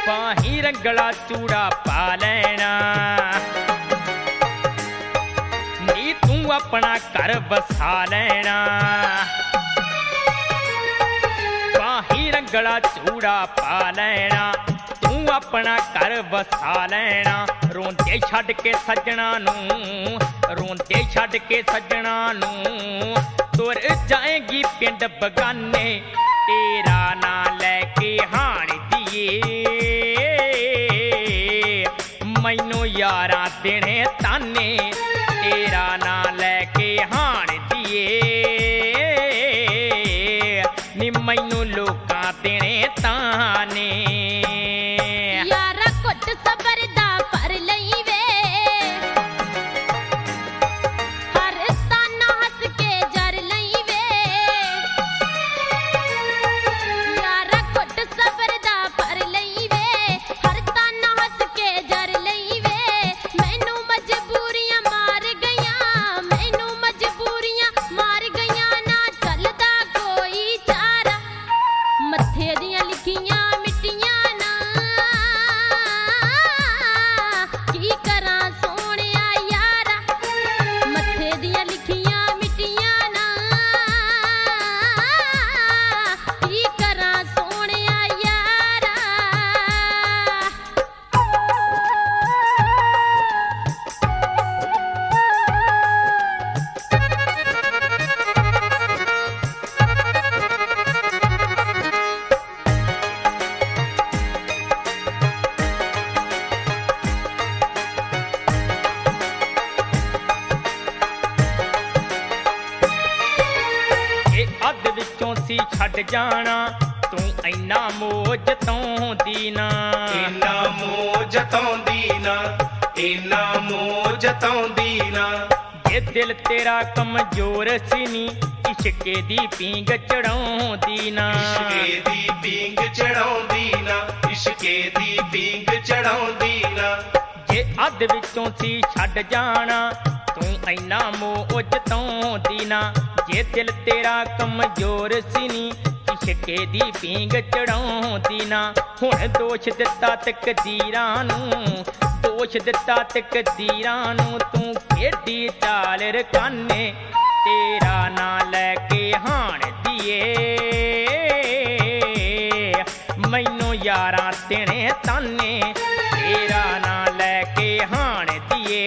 बाही रंगला चूड़ा पा लेना नी तू अपना घर बसा लेना बाही रंगला चूड़ा पा लेना तू अपना घर बसा लेना रोंदे छड्ड के सजना नूं रोंदे छड्ड के सजना नूं तुर जाएगी पिंड बगाने तेरा ना लैके हाण दिए मैनू यारा देने ताने तेरा ना लैके हाण दिए नी मैनू लोकां देने ताने यारा कुट सबर दा पर लई वे हर ताना हस के जर लई वे यारा कुट सबर दा पर लई वे हर ताना हस के जर लई वे मैनू मजबूरियां मार गईयां ना चलदा कोई चारा मत्थे दियां लिखियां मिट्टियां ना की करां सोहणिया यारा मत्थे दियां लिखियां मिट्टियां ना की करां सोहणिया यारा अध विचों सी छड्ड जाना तू इन्ना मोह जताउंदी ना इन्ना मोह जताउंदी ना इन्ना मोह जताउंदी ना जे दिल तेरा कमजोर सी नी इश्के दी पींग चढ़ाउंदी ना इश्के दी पींग चढ़ाउंदी ना इश्के दी पींग चढ़ाउंदी ना जे अध विचों सी छड्ड जाना तू इन्ना मोह जताउंदी ना जे दिल तेरा कमजोर सी नी इश्के दी पींग चढ़ाउंदी ना हुण दोष दिता तकदीरां नूं दोष दिता तकदीरां नूं तू खेडी चाल रकाने तेरा ना लैके हाण दिए मैनू यारां देने ताने तेरा ना लैके हाण दिए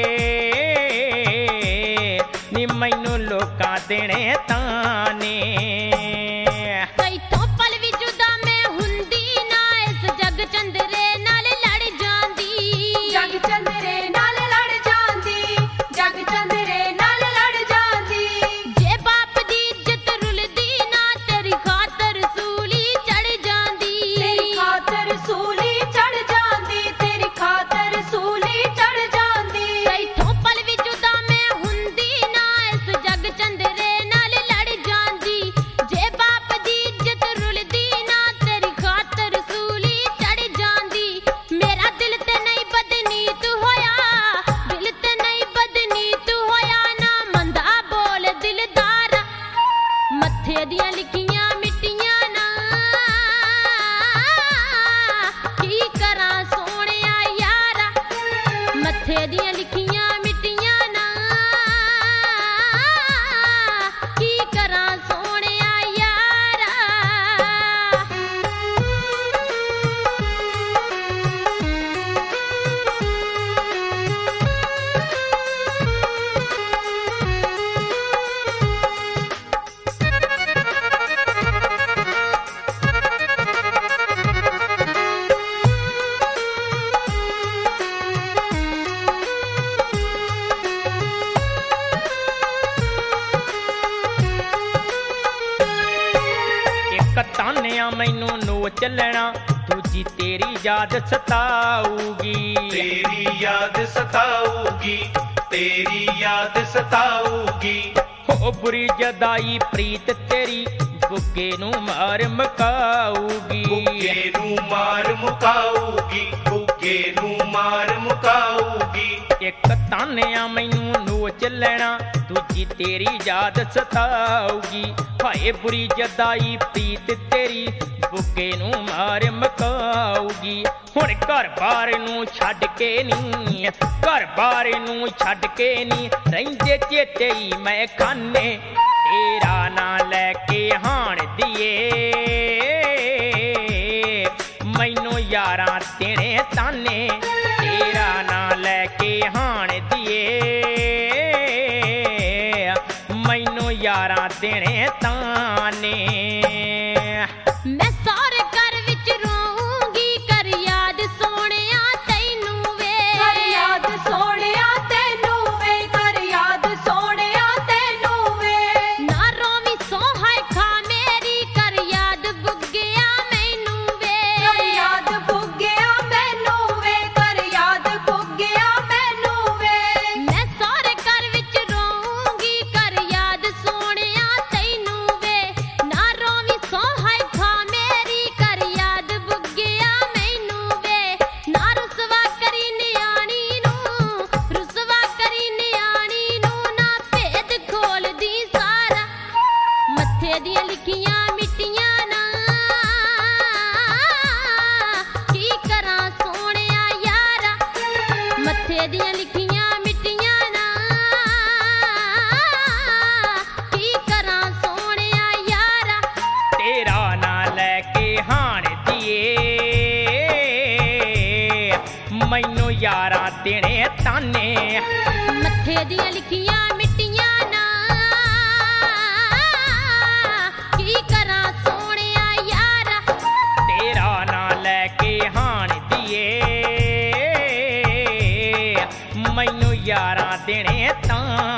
नी मैनू लोकां देने ताने तैथों पल भी जुदा मैं हुंदी ना इस जग चंदरे नाल लड़ जांदी जग चंदरे नाल लड़ जांदी जग चंदरे नाल लड़ जांदी जे बाप दी इज्जत रुलदी ना तेरी खातर सूली चढ़ जांदी तेरी खातर सूली चढ़ जांदी तेरी खातर सूली चढ़ जांदी तैथों पल भी जुदा मैं हुंदी ना इस जग चंदरे नाल लड़ जांदी जे बाप दी इज्जत रुलदी ना तेरी खातर सूली चढ़ जांदी मेरा दिल ते नहीं बदनीत होया दिल ते नहीं बदनीत होया ना मंदा बोल दिलदारा मत्थे दियां लिखियां मिट्टियां ना की करां सोहणिया यारा मत्थे दियां लिखियां मिट्टियां ना की करां सोहणिया यारा एक तानिया मैनू नोच लेना दूजी तेरी याद सताऊगी तेरी याद सताऊगी तेरी याद सताऊगी हो बुरी जदाई प्रीत तेरी बुग्गे नू मार मकाऊगी बुग्गे नू मार मुकाऊगी बुग्गे नू मार मुकाऊगी एक तानिया मैनू नोच लेना दूजी तेरी याद सताऊगी हाय बुरी जदाई प्रीत तेरी बुग्गे नू मार मकाऊगी ਫੌਜੀ ਹੁਣ ਘਰ-ਬਾਰ ਨੂੰ ਛੱਡ ਕੇ ਨੀ, ਘਰ-ਬਾਰ ਨੂੰ ਛੱਡ ਕੇ ਨੀ ਰਹਿੰਦੇ ਚੇਤੇ ਹੀ ਮੈਂ ਖਾਨੇ ਤੇਰਾ ਨਾਂ ਲੈ ਕੇ ਹਾਣ ਦੀਏ ਮੈਨੂੰ ਯਾਰਾਂ ਦੇਣੇ ਤਾਨੇ ਤੇਰਾ ਨਾਂ ਲੈ ਕੇ ਹਾਣ ਦੀਏ ਮੈਨੂੰ ਯਾਰਾਂ ਦੇਣੇ ਤਾਨੇ ਮੈਂ ਸਾਰੇ ਘਰ ਵਿੱਚ ਰੋਊਂਗੀ ਕਰ ਯਾਦ ਸੋਹਣਿਆ ਤੈਨੂੰ ਵੇ ਕਰ ਯਾਦ ਸੋਹਣਿਆ ਤੈਨੂੰ ਵੇ ਕਰ ਯਾਦ ਸੋਹਣਿਆ ਤੈਨੂੰ ਵੇ ਨਾ ਰੋਵੀਂ ਸੋਹਾਏ ਖਾ ਮੇਰੀ ਕਰ ਯਾਦ ਬੁੱਗਿਆ ਮੈਨੂੰ ਵੇ ਕਰ ਯਾਦ ਬੁੱਗਿਆ ਮੈਨੂੰ ਵੇ ਕਰ ਯਾਦ ਬੁੱਗਿਆ ਮੈਨੂੰ ਵੇ ਮੈਂ ਸਾਰੇ ਘਰ ਵਿੱਚ ਰੋਊਂਗੀ ਕਰ ਯਾਦ ਸੋਹਣਿਆ ਤੈਨੂੰ ਵੇ ਨਾ ਰੋਵੀਂ ਸੋਹਾਏ ਖਾ ਮੇਰੀ ਕਰ ਯਾਦ ਬੁੱਗਿਆ ਮੈਨੂੰ ਵੇ ਨਾ ਰੁਸਵਾ ਕਰੀ ਨਿਆਣੀ ਨੂੰ ਰੁਸਵਾ ਕਰੀ ਨਿਆਣੀ ਨੂੰ ਨਾ ਭੇਦ ਖੋਲਦੀ ਸਾਰਾ ਮੱਥੇ ਦੀਆਂ ਲਿਖੀਆਂ ਮਿੱਟੀਆਂ ਨਾ ਕੀ ਕਰਾਂ ਸੋਹਣਿਆ ਯਾਰਾ ਮੱਥੇ ਦੀਆਂ ਲਿਖੀਆਂ ਮਿੱਟੀਆਂ ਨਾ ਕੀ ਕਰਾਂ ਸੋਹਣਿਆ ਯਾਰਾ ਤੇਰਾ ਨਾਂ ਲੈ ਕੇ ਹਾਣ ਦੀਏ ਮੈਨੂੰ ਯਾਰਾਂ ਦੇਣੇ ਤਾਨੇ ਮੱਥੇ ਦੀਆਂ ਲਿਖੀਆਂ ਮਿੱਟੀਆਂ ਨਾ ਕੀ ਕਰਾਂ ਸੋਹਣਿਆ ਯਾਰਾ ਤੇਰਾ ਨਾਂ ਲੈ ਕੇ ਹਾਣ ਦੀਏ ਮੈਨੂੰ ਯਾਰਾਂ ਦੇਣੇ ਤਾਂ